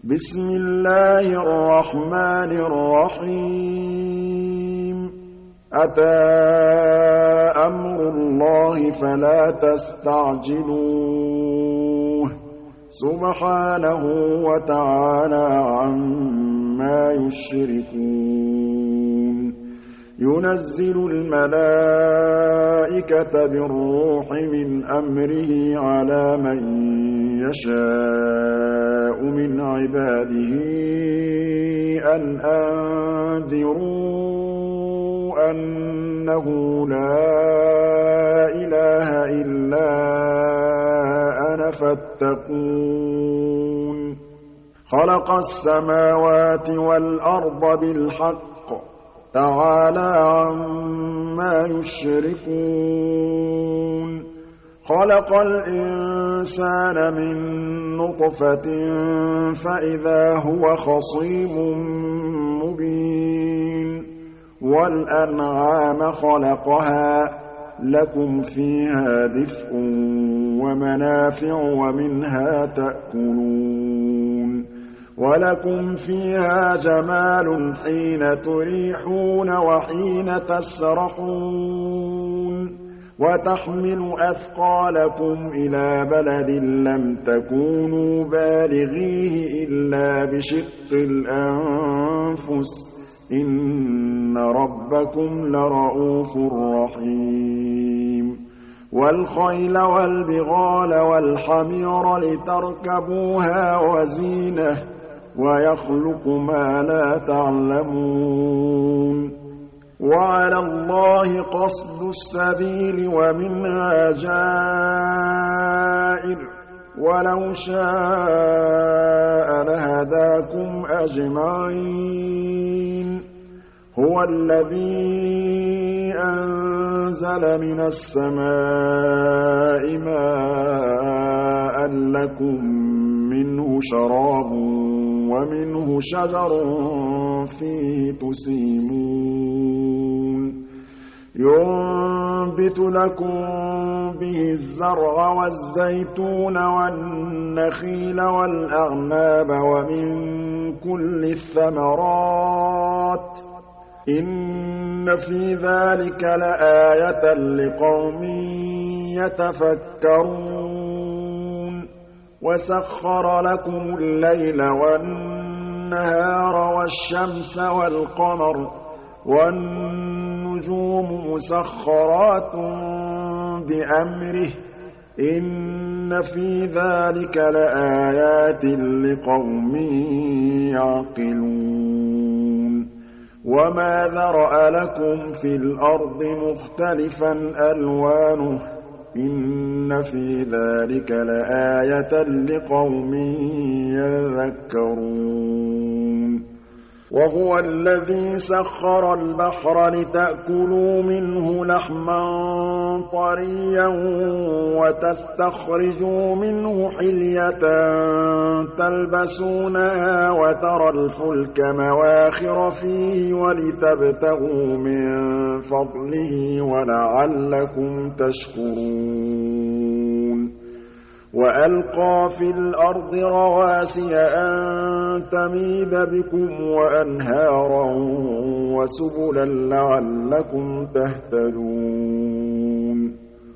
بسم الله الرحمن الرحيم أتى أمر الله فلا تستعجلوه سبحانه وتعالى عما يشركون ينزل الملائكة بالروح من أمره على من يشاء من عباده أن أنذروا أنه لا إله إلا أنا فاتقون خلق السماوات والأرض بالحق تعالى عما يشركون خلق الإنسان من نطفة فإذا هو خصيم مبين والأنعام خلقها لكم فيها دفء ومنافع ومنها تأكلون وَلَكُمْ فِيهَا جَمَالٌ حِينَ تُرِيحُونَ وَحِينَ تَسْرَحُونَ وَتَحْمِلُ أَثْقَالَكُمْ إِلَىٰ بَلَدٍ لَّمْ تَكُونُوا بَالِغِيهِ إِلَّا بِشِقِّ الْأَنفُسِ ۚ إِنَّ رَبَّكُمْ لَرَءُوفٌ رَّحِيمٌ وَالْخَيْلَ وَالْبِغَالَ وَالْحَمِيرَ لِتَرْكَبُوهَا وَزِينَةً ۚ وَيَخْلُقُ مَا لَا تَعْلَمُونَ وَعَلَى اللَّهِ قَصْدُ السَّبِيلِ وَمِنْهَا جَائِرٌ ۚ وَلَوْ شَاءَ لَهَدَاكُمْ أَجْمَعِينَ هُوَ الَّذِي أَنزَلَ مِنَ السَّمَاءِ مَاءً لَّكُم مِّنْهُ شَرَابٌ وَمِنْهُ شَجَرٌ فِيهِ تُسِيمُونَ يُنبِتُ لَكُم بِهِ الزَّرْعَ وَالزَّيْتُونَ وَالنَّخِيلَ وَالْأَعْنَابَ وَمِن كُلِّ الثَّمَرَاتِ ۗ إِنَّ فِي ذَٰلِكَ لَآيَةً لِّقَوْمٍ يَتَفَكَّرُونَ وَسَخَّرَ لَكُمُ اللَّيْلَ وَالنَّهَارَ وَالشَّمْسَ وَالْقَمَرَ وَالنُّجُومُ مُسَخَّرَاتٌ بِأَمْرِهِ ۗ إِنَّ فِي ذَٰلِكَ لَآيَاتٍ لِّقَوْمٍ يَعْقِلُونَ وَمَا ذَرَأَ لَكُمْ فِي الْأَرْضِ مُخْتَلِفًا أَلْوَانُهُ ۗ إِنَّ فِي ذَٰلِكَ لَآيَةً لِّقَوْمٍ يَذَّكَّرُونَ وَهُوَ الَّذِي سَخَّرَ الْبَحْرَ لِتَأْكُلُوا مِنْهُ لَحْمًا طَرِيًّا وَتَسْتَخْرِجُوا مِنْهُ حِلْيَةً تَلْبَسُونَهَا وَتَرَى الْفُلْكَ مَوَاخِرَ فِيهِ وَلِتَبْتَغُوا مِن فَضْلِهِ وَلَعَلَّكُمْ تَشْكُرُونَ وَأَلْقَىٰ فِي الْأَرْضِ رَوَاسِيَ أَن تَمِيدَ بِكُمْ وَأَنْهَارًا وَسُبُلًا لَّعَلَّكُمْ تَهْتَدُونَ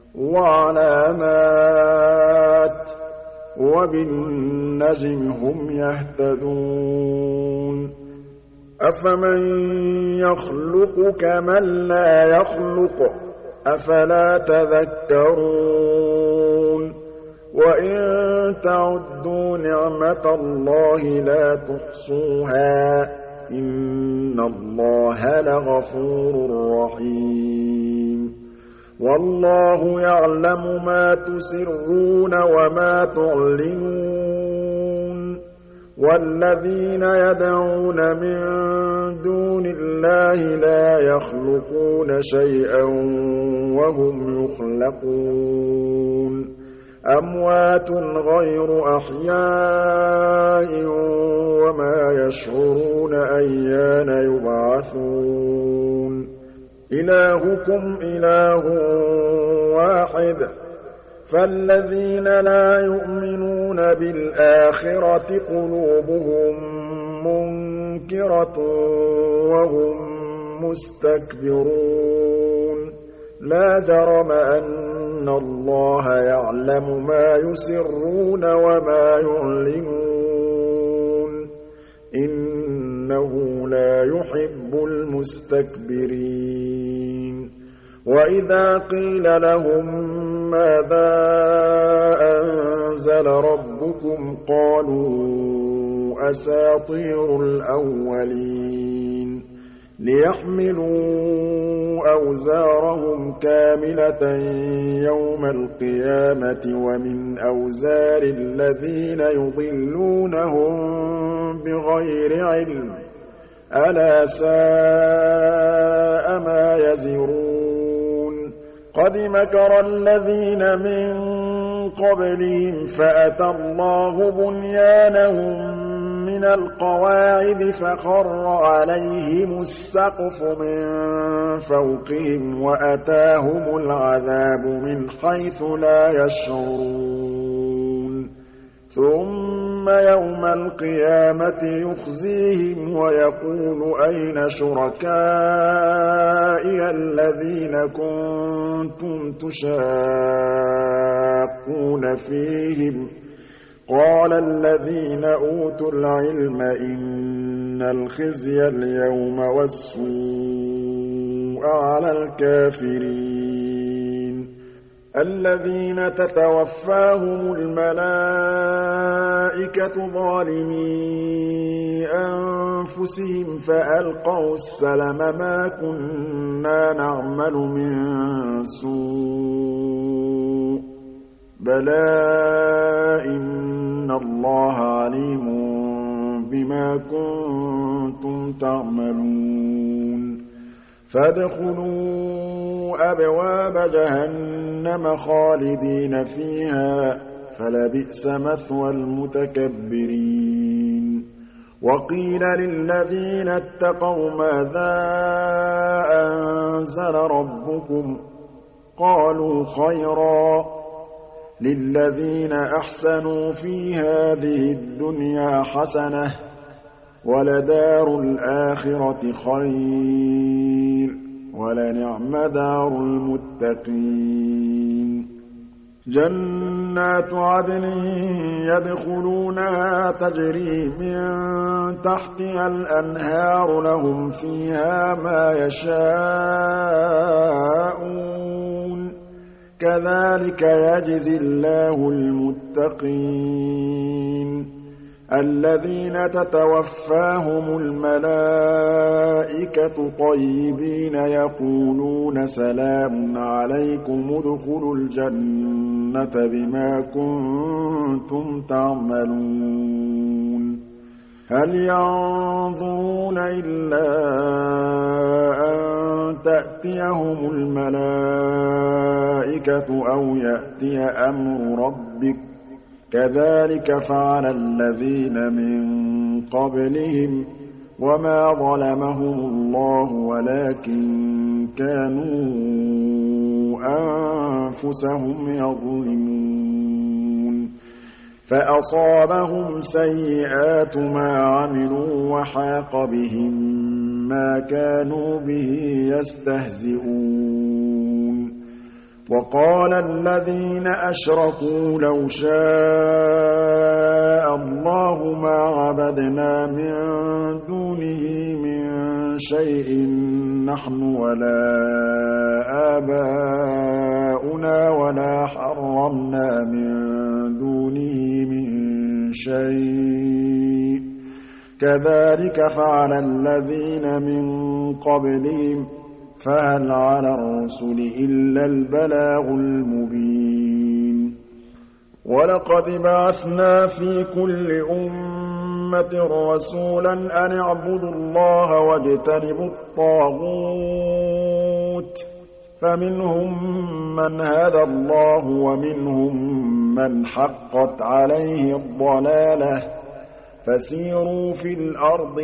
وَعَلَامَاتٍ ۚ وَبِالنَّجْمِ هُمْ يَهْتَدُونَ أَفَمَن يَخْلُقُ كَمَن لَّا يَخْلُقُ ۗ أَفَلَا تَذَكَّرُونَ وَإِن تَعُدُّوا نِعْمَةَ اللَّهِ لَا تُحْصُوهَا ۗ إِنَّ اللَّهَ لَغَفُورٌ رَّحِيمٌ وَاللَّهُ يَعْلَمُ مَا تُسِرُّونَ وَمَا تُعْلِنُونَ وَالَّذِينَ يَدْعُونَ مِن دُونِ اللَّهِ لَا يَخْلُقُونَ شَيْئًا وَهُمْ يُخْلَقُونَ أَمْوَاتٌ غَيْرُ أَحْيَاءٍ وَمَا يَشْعُرُونَ أَيَّانَ يُبْعَثُونَ إِلَٰهُكُمْ إِلَٰهٌ وَاحِدٌ فَالَّذِينَ لَا يُؤْمِنُونَ يؤمنون بِالْآخِرَةِ قُلُوبُهُم مُّنكِرَةٌ وَهُم مُّسْتَكْبِرُونَ لَا جَرَمَ أَنَّ اللَّهَ يَعْلَمُ مَا يُسِرُّونَ وَمَا يُعْلِنُونَ إِنَّهُ لَا يُحِبُّ الْمُسْتَكْبِرِينَ وَإِذَا قِيلَ لَهُم مَّاذَا أَنزَلَ رَبُّكُمْ قَالُوا أَسَاطِيرُ الْأَوَّلِينَ لِيَحْمِلُوا أَوْزَارَهُمْ كَامِلَةً يَوْمَ الْقِيَامَةِ وَمِنْ أَوْزَارِ الَّذِينَ يُضِلُّونَهُم بِغَيْرِ عِلْمٍ ۗ أَلَا سَاءَ مَا يَزِرُونَ قَدْ مَكَرَ الَّذِينَ مِن قَبْلِهِمْ فَأَتَى اللَّهُ بُنْيَانَهُم مِّنَ الْقَوَاعِدِ فَخَرَّ عَلَيْهِمُ السَّقْفُ مِن فَوْقِهِمْ وَأَتَاهُمُ الْعَذَابُ مِنْ حَيْثُ لَا يَشْعُرُونَ ثُمَّ يَوْمَ الْقِيَامَةِ يُخْزِيهِمْ وَيَقُولُ أَيْنَ شُرَكَائِيَ الَّذِينَ كُنتُمْ تُشَاقُّونَ فِيهِمْ ۚ قَالَ الَّذِينَ أُوتُوا الْعِلْمَ إِنَّ الْخِزْيَ الْيَوْمَ وَالسُّوءَ عَلَى الْكَافِرِينَ الَّذِينَ تَتَوَفَّاهُمُ الْمَلَائِكَةُ ظَالِمِي أَنفُسِهِمْ فَأَلْقَوْا السَّلَمَ مَا كُنَّا نَعْمَلُ مِن سُوءٍ بَلَىٰ إِنَّ اللَّهَ عَلِيمٌ بِمَا كُنتُمْ تَعْمَلُونَ فَادْخُلُوا أَبْوَابَ جَهَنَّمَ خَالِدِينَ فِيهَا ۖ فَلَبِئْسَ مَثْوَى الْمُتَكَبِّرِينَ وَقِيلَ لِلَّذِينَ اتَّقَوْا مَاذَا أَنزَلَ رَبُّكُمْ ۚ قَالُوا خَيْرًا ۗ لِّلَّذِينَ أَحْسَنُوا فِي هَٰذِهِ الدُّنْيَا حَسَنَةٌ ۚ وَلَدَارُ الْآخِرَةِ خَيْرٌ ۚ وَلَنِعْمَ دَارُ الْمُتَّقِينَ جَنَّاتُ عَدْنٍ يَدْخُلُونَهَا تَجْرِي مِن تَحْتِهَا الْأَنْهَارُ لَهُمْ فِيهَا مَا يَشَاءُونَ ۚ كَذَٰلِكَ يَجْزِي اللَّهُ الْمُتَّقِينَ الَّذِينَ تَتَوَفَّاهُمُ الْمَلَائِكَةُ طَيِّبِينَ يَقُولُونَ سَلَامٌ عَلَيْكُمُ ادْخُلُوا الْجَنَّةَ بِمَا كُنتُمْ تَعْمَلُونَ هَلْ يَنظُرُونَ إِلَّا أَن تَأْتِيَهُمُ الْمَلَائِكَةُ أَوْ يَأْتِيَ أَمْرُ رَبِّكَ ۚ كَذَٰلِكَ فَعَلَ الَّذِينَ مِن قَبْلِهِمْ ۚ وَمَا ظَلَمَهُمُ اللَّهُ وَلَٰكِن كَانُوا أَنفُسَهُمْ يَظْلِمُونَ فَأَصَابَهُمْ سَيِّئَاتُ مَا عَمِلُوا وَحَاقَ بِهِم مَّا كَانُوا بِهِ يَسْتَهْزِئُونَ وَقَالَ الَّذِينَ أَشْرَكُوا لَوْ شَاءَ اللَّهُ مَا عَبَدْنَا مِن دُونِهِ مِن شَيْءٍ نَّحْنُ وَلَا آبَاؤُنَا وَلَا حَرَّمْنَا مِن دُونِهِ مِن شَيْءٍ ۚ كَذَٰلِكَ فَعَلَ الَّذِينَ مِن قَبْلِهِمْ ۚ فَهَلْ عَلَى الرُّسُلِ إِلَّا الْبَلَاغُ الْمُبِينُ وَلَقَدْ بَعَثْنَا فِي كُلِّ أُمَّةٍ رَّسُولًا أَنِ اعْبُدُوا اللَّهَ وَاجْتَنِبُوا الطَّاغُوتَ ۖ فَمِنْهُم مَّنْ هَدَى اللَّهُ وَمِنْهُم مَّنْ حَقَّتْ عَلَيْهِ الضَّلَالَةُ ۚ فَسِيرُوا فِي الْأَرْضِ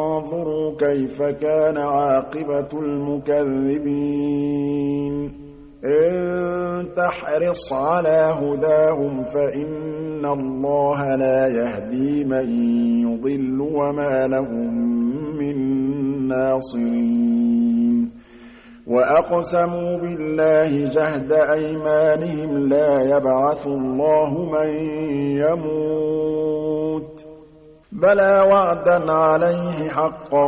فَانظُرُوا كَيْفَ كَانَ عَاقِبَةُ الْمُكَذِّبِينَ إن تحرص على هداهم فإن الله لا يهدي من يضل وما لهم من ناصرين وأقسموا بالله جهد أيمانهم لا يبعث الله من يموت بلى وعدا عليه حقا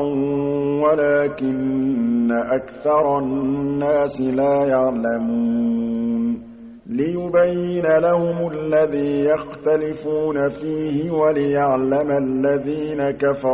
ولكن أكثر الناس لا يعلمون ليبين لهم الذي يختلفون فيه وليعلم الذين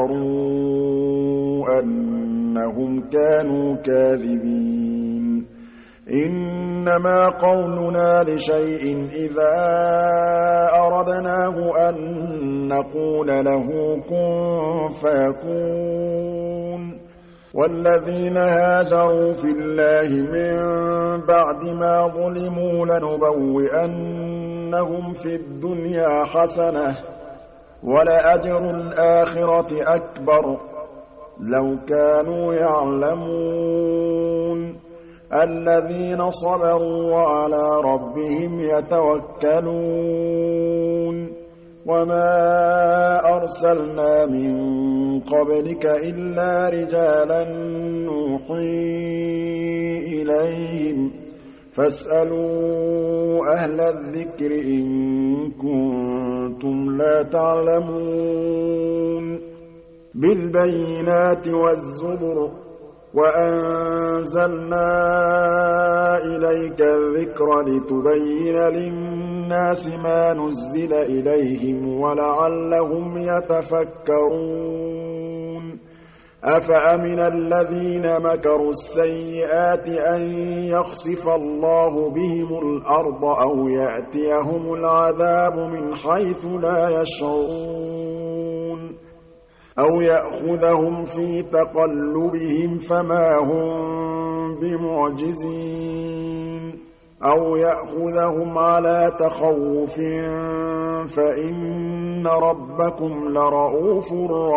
كفروا أنهم كانوا كاذبين إنما قولنا لشيء إذا أردناه أن نقول له كن فيكون والذين هاجروا في الله من بعد ما ظلموا لنبوئنهم في الدنيا حسنة ولأجر الآخرة أكبر لو كانوا يعلمون الذين صبروا وعلى ربهم يتوكلون وما أرسلنا من قبلك إلا رجالا نوحي إليهم فاسألوا أهل الذكر إن كنتم لا تعلمون بالبينات والزبر وأنزلنا إليك الذكر لتبين للناس ما نزل إليهم ولعلهم يتفكرون أفأمن الذين مكروا السيئات أن يخسف الله بهم الأرض أو يأتيهم العذاب من حيث لا يشعرون أو يأخذهم في تقلبهم فما هم بمعجزين أو يأخذهم على تخوف فإن ربكم لرءوف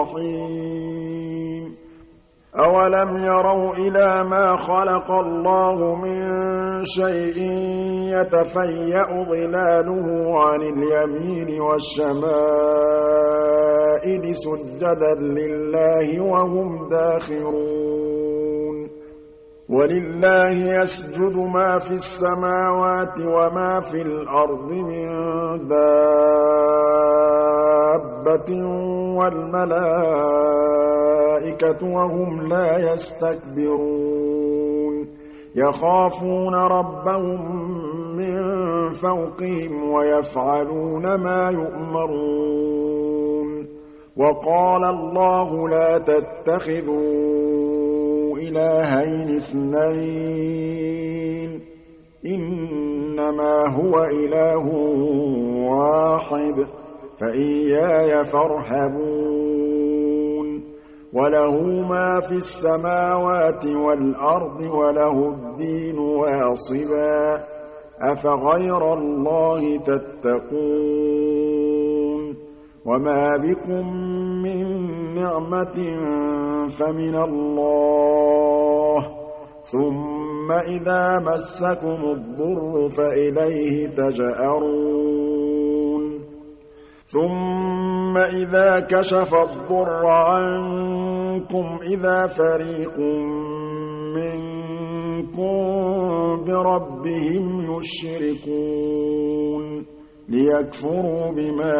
رحيم أولم يروا إلى ما خلق الله من شيء يتفيأ ظلاله عن اليمين والشمائل سجدا لله وهم داخرون ولله يسجد ما في السماوات وما في الأرض من دابة والملائكة وهم لا يستكبرون يخافون ربهم من فوقهم ويفعلون ما يؤمرون وقال الله لا تتخذوا إلهين اثنين إنما هو إله واحد فإياي فارهبون وله ما في السماوات والأرض وله الدين واصبا أفغير الله تتقون وما بكم من نعمة فمن الله ثم إذا مسكم الضر فإليه تجأرون ثم إذا كشف الضر عنكم إذا فريق منكم بربهم يشركون ليكفروا بما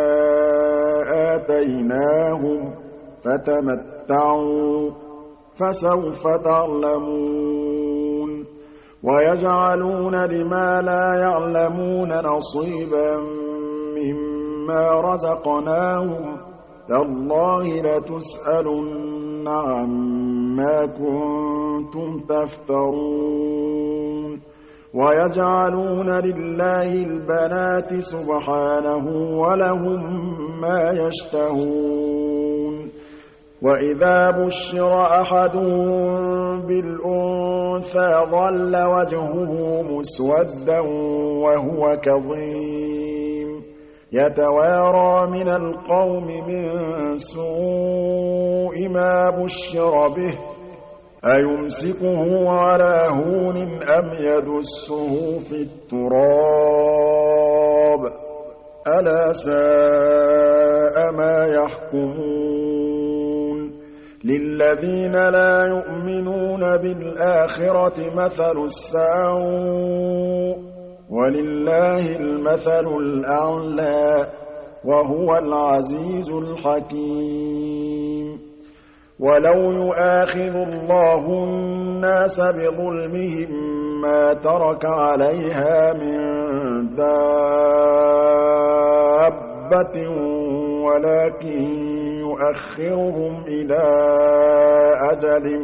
آتيناهم فتمتعوا فسوف تعلمون ويجعلون لما لا يعلمون نصيبا مما رزقناهم تالله لتسألن عما كنتم تفترون ويجعلون لله البنات سبحانه ولهم ما يشتهون وإذا بشر أحدهم بالأنثى ظل وجهه مسودا وهو كظيم يتوارى من القوم من سوء ما بشر به أيمسكه على هون أم يدسه في التراب ألا ساء ما يحكمون للذين لا يؤمنون بالآخرة مثل السوء ولله المثل الأعلى وهو العزيز الحكيم ولو يؤاخذ الله الناس بظلمهم ما ترك عليها من دابة ولكن يؤخرهم إلى أجل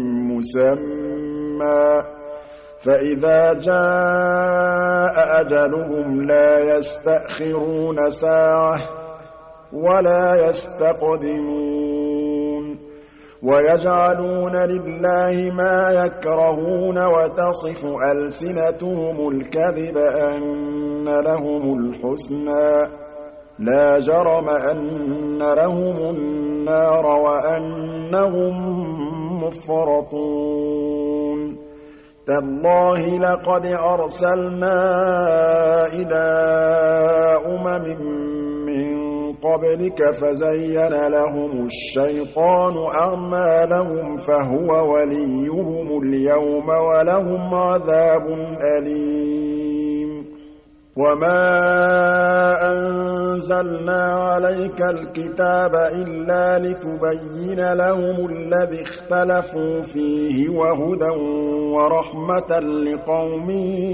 مسمى فإذا جاء أجلهم لا يستأخرون ساعة ولا يستقدمون ويجعلون لله ما يكرهون وتصف ألسنتهم الكذب أن لهم الحسنى لا جرم أن لهم النار وأنهم مفرطون تالله لقد أرسلنا إلى من قبلك فزين لهم الشيطان أعمالهم فهو وليهم اليوم ولهم عذاب أليم وما أنزلنا عليك الكتاب إلا لتبين لهم الذي اختلفوا فيه وهدى ورحمة لقوم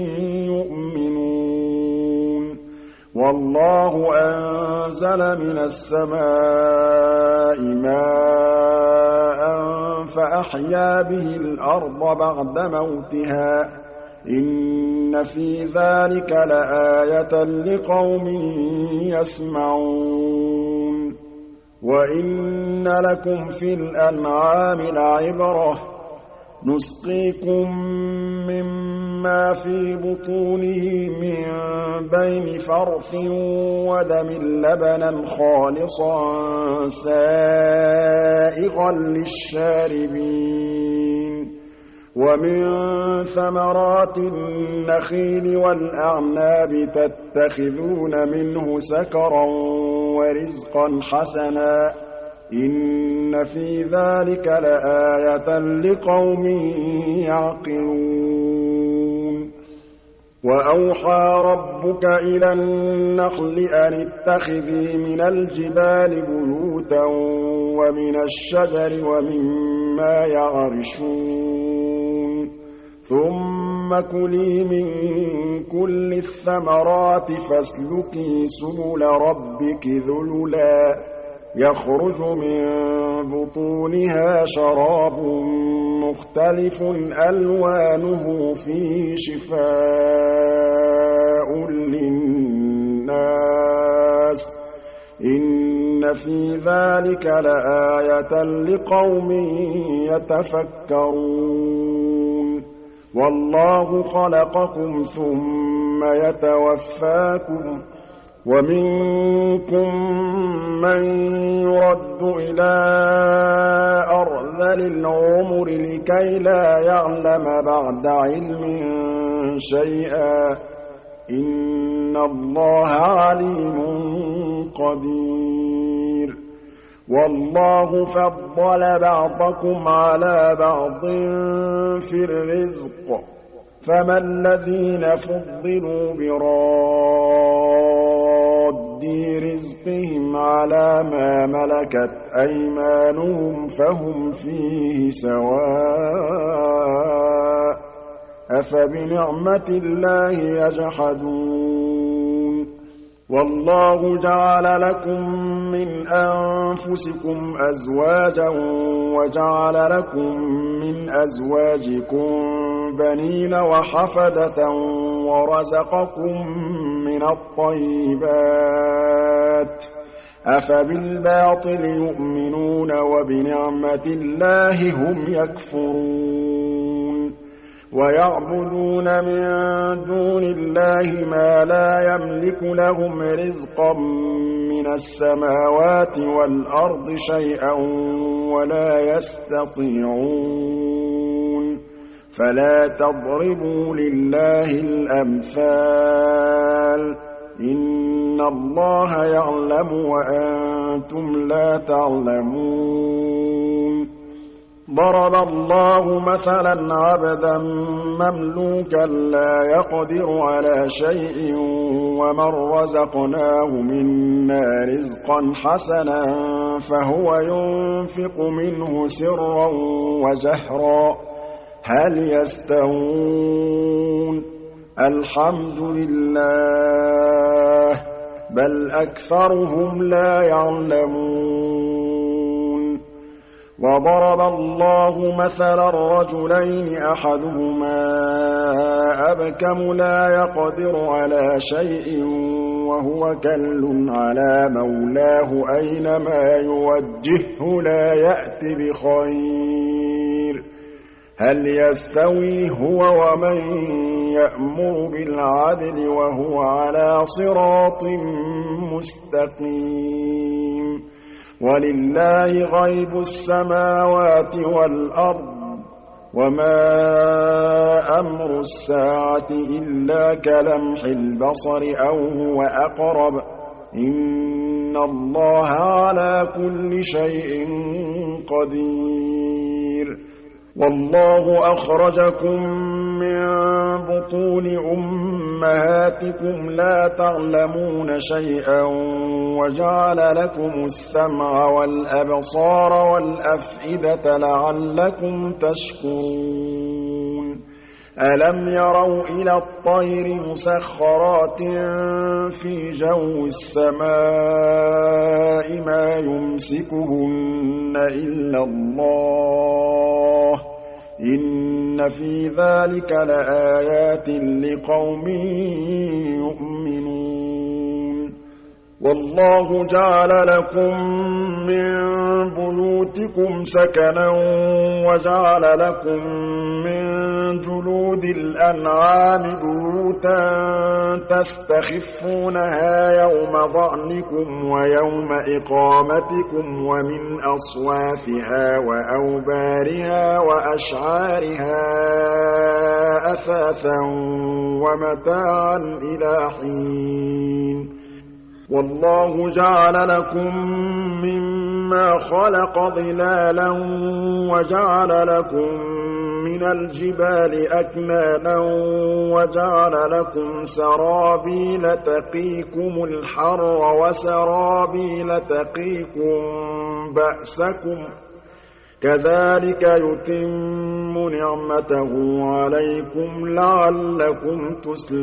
يؤمنون والله أنزل من السماء ماء فأحيا به الأرض بعد موتها إن في ذلك لآية لقوم يسمعون وإن لكم في الأنعام لعبرة نسقيكم مما في بطونه من بين فرث ودم لبنا خالصا سائغا للشاربين ومن ثمرات النخيل والأعناب تتخذون منه سكرا ورزقا حسنا إن في ذلك لآية لقوم يعقلون وأوحى ربك إلى النخل أن اتخذي من الجبال بيوتا ومن الشجر ومما يعرشون ثم كلي من كل الثمرات فاسلكي سبل ربك ذللا يخرج من بطونها شراب مختلف ألوانه فيه شفاء للناس إن في ذلك لآية لقوم يتفكرون والله خلقكم ثم يتوفاكم ومنكم من يرد إلى أرذل العمر لكي لا يعلم بعد علم شيئا إن الله عليم قدير والله فضل بعضكم على بعض في الرزق فما الذين فضلوا براد رزقهم على ما ملكت أيمانهم فهم فيه سواء أفبنعمة الله يجحدون والله جعل لكم من أنفسكم أزواجا وجعل لكم من أزواجكم بنين وحفدة ورزقكم من الطيبات أفبالباطل يؤمنون وبنعمة الله هم يكفرون ويعبدون من دون الله ما لا يملك لهم رزقا من من السماوات والأرض شيئا ولا يستطيعون فلا تضربوا لله الأمثال إن الله يعلم وأنتم لا تعلمون ضرب الله مثلا عبدا مملوكا لا يقدر على شيء ومن رزقناه منا رزقا حسنا فهو ينفق منه سرا وجهرا هل يستوون الحمد لله بل أكثرهم لا يعلمون وضرب الله مثلا رجلين أحدهما أبكم لا يقدر على شيء وهو كل على مولاه أينما يوجهه لا يأت بخير هل يستوي هو ومن يأمر بالعدل وهو على صراط مستقيم ولله غيب السماوات والأرض وما أمر الساعة إلا كلمح البصر أو هو أقرب إن الله على كل شيء قدير والله أخرجكم من بطون أمهاتكم لا تعلمون شيئا وجعل لكم السمع والأبصار والأفئدة لعلكم تشكرون ألم يروا إلى الطير مسخرات في جو السماء ما يمسكهن إلا الله إن في ذلك لآيات لقوم يؤمنون والله جعل لكم من بيوتكم سكنا وجعل لكم من جلود الأنعام بيوتا تستخفونها يوم ظعنكم ويوم إقامتكم ومن أصوافها وأوبارها وأشعارها أثاثا ومتاعا إلى حين والله جعل لكم مما خلق ظلالا وجعل لكم من الجبال أكنانا وجعل لكم سرابيل تقيكم الحر وسرابيل تقيكم بأسكم كذلك يتم نعمته عليكم لعلكم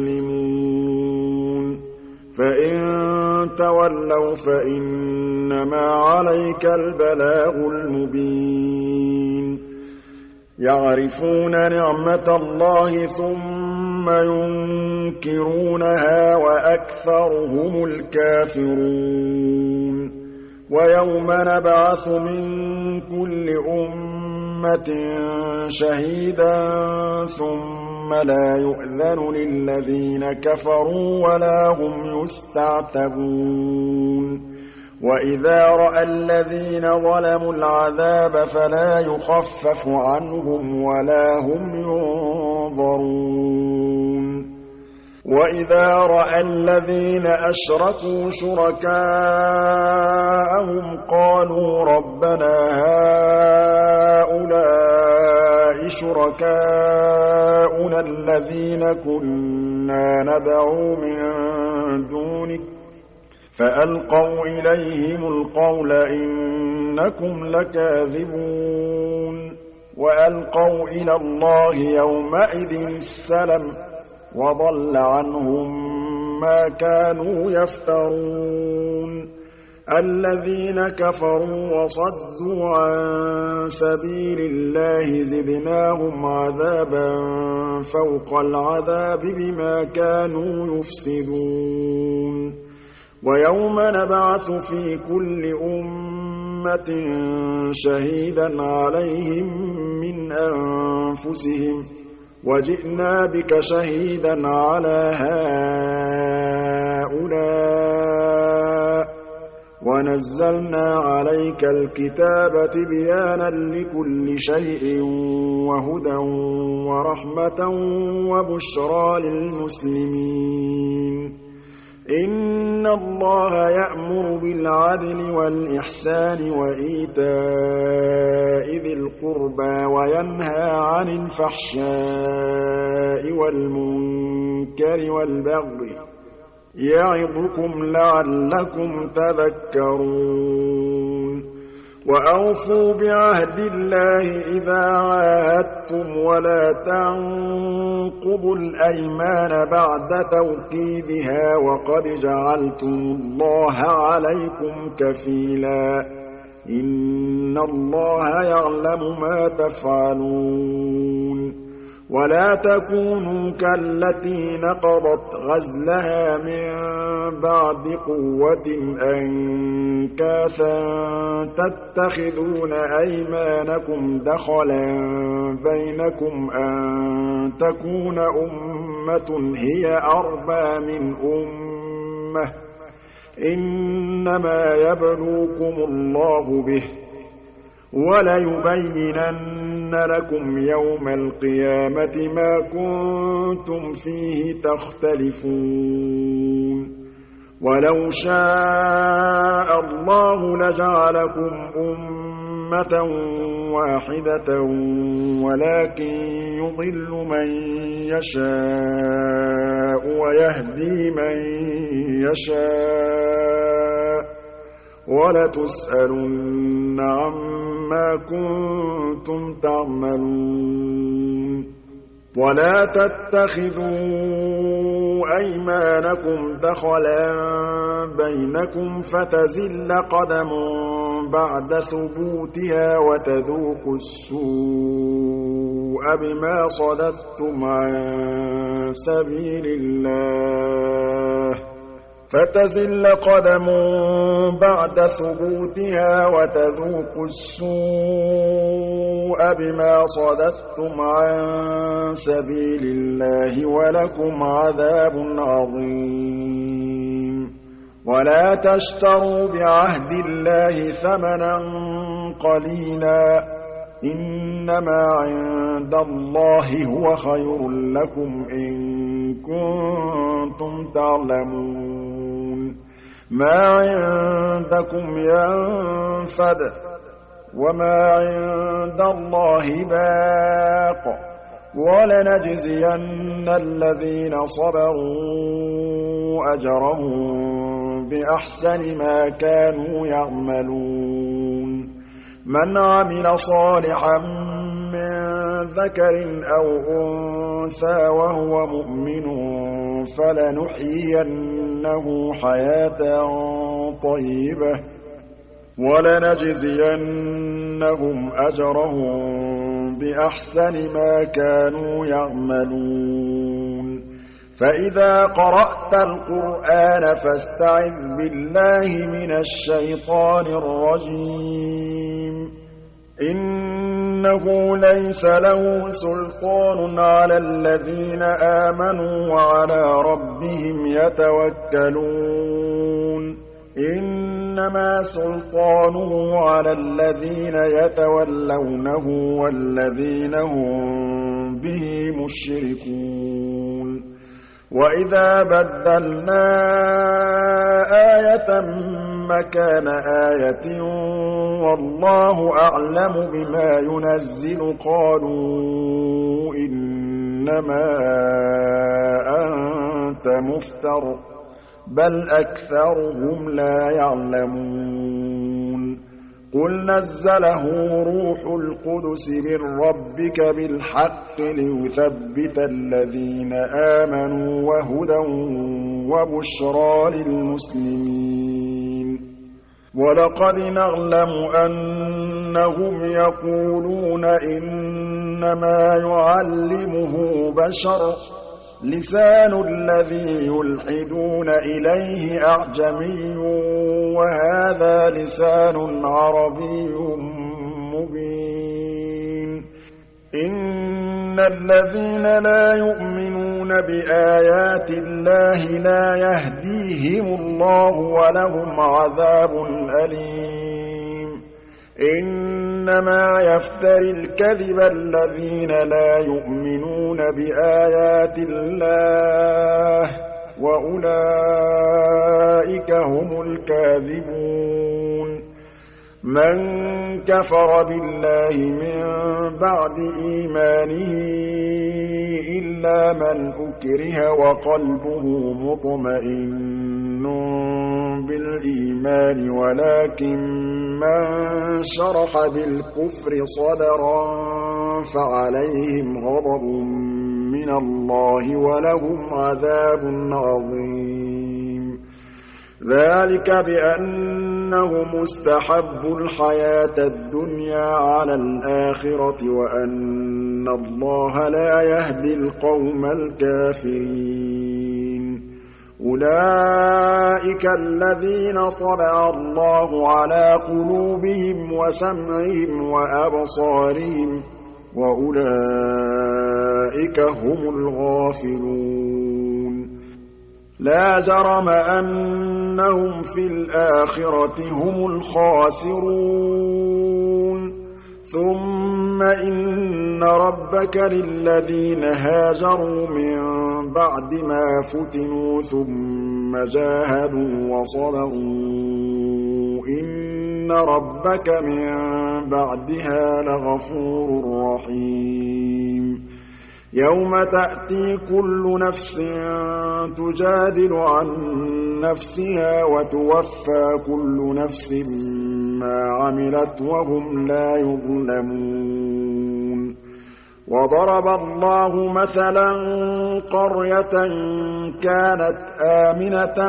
تسلمون فإن تولوا فإنما عليك البلاغ المبين يعرفون نعمة الله ثم ينكرونها وأكثرهم الكافرون ويوم نبعث من كل أمة شهيدا ثم لا يؤذن للذين كفروا ولا هم يستعتبون وإذا رأى الذين ظلموا العذاب فلا يخفف عنهم ولا هم ينظرون وإذا رأى الذين أشركوا شركاءهم قالوا ربنا هؤلاء شركاؤنا الذين كنا ندعو من دونك فألقوا إليهم القول إنكم لكاذبون وألقوا إلى الله يومئذ السلم وضل عنهم ما كانوا يفترون الذين كفروا وصدوا عن سبيل الله زدناهم عذابا فوق العذاب بما كانوا يفسدون ويوم نبعث في كل أمة شهيدا عليهم من أنفسهم وجئنا بك شهيدا على هؤلاء وَنَزَّلْنَا عَلَيْكَ الْكِتَابَ تِبْيَانًا لِّكُلِّ شَيْءٍ وَهُدًى وَرَحْمَةً وَبُشْرَىٰ لِلْمُسْلِمِينَ إِنَّ اللَّهَ يَأْمُرُ بِالْعَدْلِ وَالْإِحْسَانِ وَإِيتَاءِ ذِي الْقُرْبَىٰ وَيَنْهَىٰ عَنِ الْفَحْشَاءِ وَالْمُنكَرِ وَالْبَغْيِ يَعِظُكُمْ لَعَلَّكُمْ تَذَكَّرُونَ وَأَوْفُوا بِعَهْدِ اللَّهِ إِذَا عَاهَدتُّمْ وَلَا تَنقُضُوا الْأَيْمَانَ بَعْدَ تَوْكِيدِهَا وَقَدْ جَعَلْتُمُ اللَّهَ عَلَيْكُمْ كَفِيلًا إِنَّ اللَّهَ يَعْلَمُ مَا تَفْعَلُونَ وَلَا تَكُونُوا كَالَّتِي نَقَضَتْ غَزْلَهَا مِن بَعْدِ قُوَّةٍ أَنكَاثًا تَتَّخِذُونَ أَيْمَانَكُمْ دَخَلًا بَيْنَكُمْ أَن تَكُونَ أُمَّةٌ هِيَ أَرْبَىٰ مِنْ أُمَّةٍ ۚ إِنَّمَا يَبْلُوكُمُ اللَّهُ بِهِ ۚ وَلَيُبَيِّنَنَّ لَكُمْ يَوْمَ الْقِيَامَةِ مَا كُنتُمْ فِيهِ تَخْتَلِفُونَ وَلَوْ شَاءَ اللَّهُ لَجَعَلَكُمْ أُمَّةً وَاحِدَةً وَلَٰكِن يُضِلُّ مَن يَشَاءُ وَيَهْدِي مَن يَشَاءُ ۚ وَلَتُسْأَلُنَّ عَمَّا كُنتُمْ تَعْمَلُونَ وَلَا تَتَّخِذُوا أَيْمَانَكُمْ دَخَلًا بَيْنَكُمْ فَتَزِلَّ قَدَمٌ بَعْدَ ثُبُوتِهَا وَتَذُوقُوا السُّوءَ بِمَا صَدَدتُّمْ عَن سَبِيلِ اللَّهِ فَتَزِلَّ قَدَمٌ بَعْدَ ثُبُوتِهَا وَتَذُوقُوا السُّوءَ بِمَا صَدَدتُّمْ عَن سَبِيلِ اللَّهِ وَلَكُمْ عَذَابٌ عَظِيمٌ وَلَا تَشْتَرُوا بِعَهْدِ اللَّهِ ثَمَنًا قَلِيلًا ۚ إِنَّمَا عِندَ اللَّهِ هُوَ خَيْرٌ لَّكُمْ إِن كُنتُمْ تَعْلَمُونَ مَا عِندَكُمْ يَنفَدُ ۖ وَمَا عِندَ اللَّهِ بَاقٍ ۗ وَلَنَجْزِيَنَّ الَّذِينَ صَبَرُوا أَجْرَهُم بِأَحْسَنِ مَا كَانُوا يَعْمَلُونَ مَنْ عَمِلَ صَالِحًا مِّن ذَكَرٍ أَوْ أُنثَىٰ وَهُوَ مُؤْمِنٌ فَلَنُحْيِيَنَّهُ حَيَاةً طَيِّبَةً ۖ وَلَنَجْزِيَنَّهُمْ أَجْرَهُم بِأَحْسَنِ مَا كَانُوا يَعْمَلُونَ فَإِذَا قَرَأْتَ الْقُرْآنَ فَاسْتَعِذْ بِاللَّهِ مِنَ الشَّيْطَانِ الرَّجِيمِ إِنَّهُ لَيْسَ لَهُ سُلْطَانٌ عَلَى الَّذِينَ آمَنُوا وَعَلَىٰ رَبِّهِمْ يَتَوَكَّلُونَ إِنَّمَا سُلْطَانُهُ عَلَى الَّذِينَ يَتَوَلَّوْنَهُ وَالَّذِينَ هُم بِهِ مُشْرِكُونَ وَإِذَا بَدَّلْنَا آيَةً مَّكَانَ آيَةٍ وَاللَّهُ أَعْلَمُ بِمَا يُنَزِّلُ قَالُوا إِنَّمَا أَنتَ مُفْتَرٍ ۚ بَلْ أَكْثَرُهُمْ لَا يَعْلَمُونَ قُلْ نَزَّلَهُ رُوحُ الْقُدُسِ مِن رَّبِّكَ بِالْحَقِّ لِيُثَبِّتَ الَّذِينَ آمَنُوا وَهُدًى وَبُشْرَىٰ لِلْمُسْلِمِينَ وَلَقَدْ نَعْلَمُ أَنَّهُمْ يَقُولُونَ إِنَّمَا يُعَلِّمُهُ بَشَرٌ ۗ لِّسَانُ الَّذِي يُلْحِدُونَ إِلَيْهِ أَعْجَمِيٌّ وَهَٰذَا لِسَانٌ عَرَبِيٌّ مُّبِينٌ إِنَّ الَّذِينَ لَا يُؤْمِنُونَ بِآيَاتِ اللَّهِ لَا يَهْدِيهِمُ يخزهم الله ولهم عذاب أليم إنما يفتري الكذب الذين لا يؤمنون بآيات الله وأولئك هم الكاذبون من كفر بالله من بعد إيمانه إلا من أكره وقلبه مطمئن بالإيمان ولكن من شرح بالكفر صدرا فعليهم غضب من الله ولهم عذاب عظيم ذلك بأنهم استحبوا الحياة الدنيا على الآخرة وأن الله لا يهدي القوم الكافرين أولئك الذين طبع الله على قلوبهم وسمعهم وأبصارهم وأولئك هم الغافلون لا جرم أنهم في الآخرة هم الخاسرون ثم إن ربك للذين هاجروا من بعد ما فتنوا ثم جاهدوا وصبروا إن ربك من بعدها لغفور رحيم يوم تأتي كل نفس تجادل عن نفسها وتوفى كل نفس ما عملت وهم لا يظلمون وضرب الله مثلا قرية كانت آمنة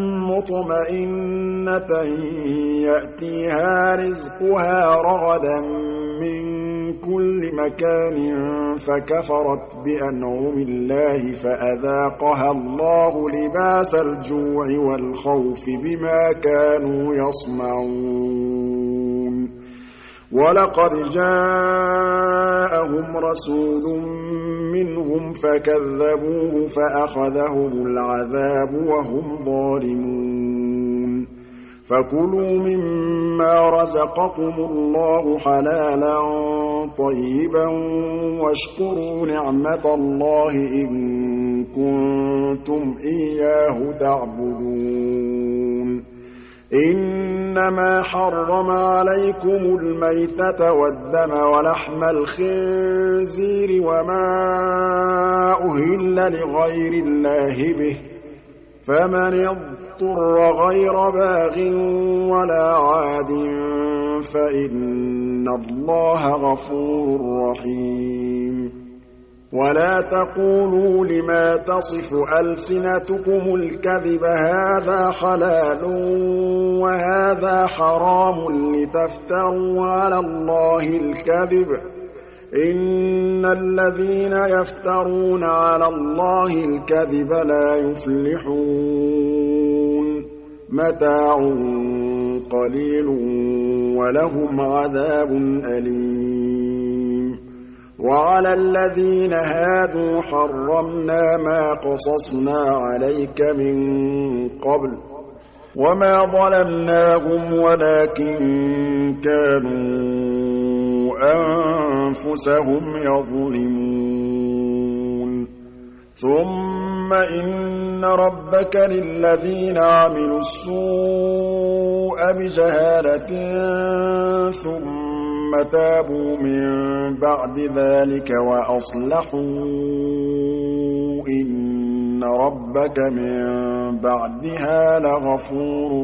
مطمئنة يأتيها رزقها رغدا من كل مكان فكفرت بأنعم الله فأذاقها الله لباس الجوع والخوف بما كانوا يصنعون ولقد جاءهم رسول منهم فكذبوه فأخذهم العذاب وهم ظالمون فكلوا مما رزقكم الله حلالا طيبا واشكروا نعمة الله إن كنتم إياه تعبدون إنما حرم عليكم الميتة والدم ولحم الخنزير وما أهل لغير الله به فمن اضطر غير باغ ولا عاد فإن الله غفور رحيم ولا تقولوا لما تصف ألسنتكم الكذب هذا حلال وهذا حرام لتفتروا على الله الكذب إن الذين يفترون على الله الكذب لا يفلحون متاع قليل ولهم عذاب أليم وعلى الذين هادوا حرمنا ما قصصنا عليك من قبل وما ظلمناهم ولكن كانوا أنفسهم يظلمون ثم إن ربك للذين عملوا السوء بجهالة ثم تابوا من بعد ذلك وأصلحوا إن ربك من بعدها لغفور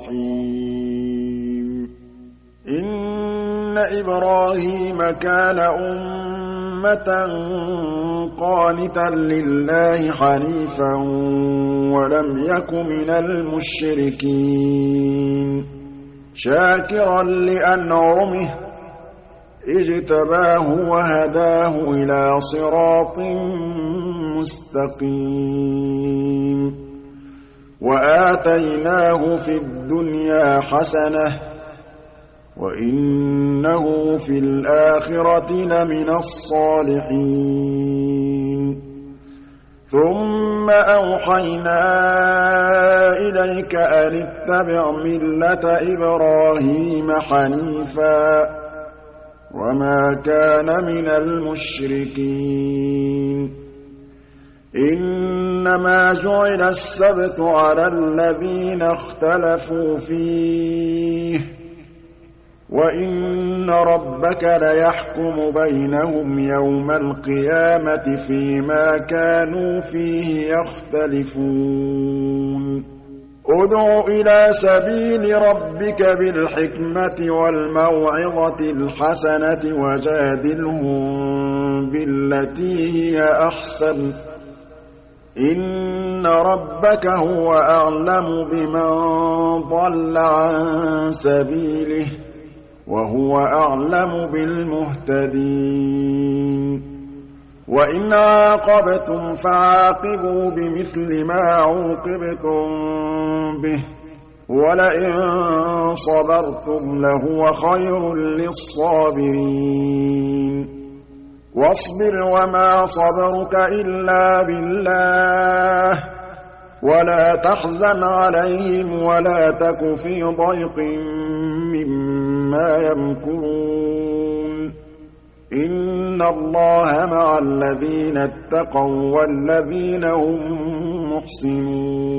رحيم إن إبراهيم كان أمة قانتا لله حنيفا ولم يك من المشركين شاكرا لأنعمه اجتباه وهداه إلى صراط مستقيم وآتيناه في الدنيا حسنة وإنه في الآخرة لمن الصالحين ثم ثُمَّ أَوْحَيْنَا إِلَيْكَ أَنِ اتَّبِعْ مِلَّةَ إِبْرَاهِيمَ حَنِيفًا وَمَا كَانَ مِنَ الْمُشْرِكِينَ إِنَّمَا جُعِلَ السَّبْتُ عَلَى الَّذِينَ اخْتَلَفُوا فِيهِ ۚ وَإِنَّ رَبَّكَ لَيَحْكُمُ بَيْنَهُمْ يَوْمَ الْقِيَامَةِ فِيمَا كَانُوا فِيهِ يَخْتَلِفُونَ ادْعُ إِلَىٰ سَبِيلِ رَبِّكَ بِالْحِكْمَةِ وَالْمَوْعِظَةِ الْحَسَنَةِ وَجَادِلْهُم بِالَّتِي هِيَ أَحْسَنُ ۚ إِنَّ رَبَّكَ هُوَ أَعْلَمُ بِمَن ضَلَّ عَن سَبِيلِهِ وَهُوَ أَعْلَمُ بِالْمُهْتَدِينَ وَإِنْ عَاقَبْتُمْ فَعَاقِبُوا بِمِثْلِ مَا عُوقِبْتُم بِهِ ۖ وَلَئِن صَبَرْتُمْ لَهُوَ خَيْرٌ لِّلصَّابِرِينَ وَاصْبِرْ وَمَا صَبْرُكَ إِلَّا بِاللَّهِ ۖ وَلَا تَحْزَنْ عَلَيْهِمْ وَلَا تَكُ فِي ضَيْقٍ مِّمَّا يَمْكُرُونَ إِنَّ اللَّهَ مَعَ الَّذِينَ اتَّقَوا وَّالَّذِينَ هُم مُّحْسِنُونَ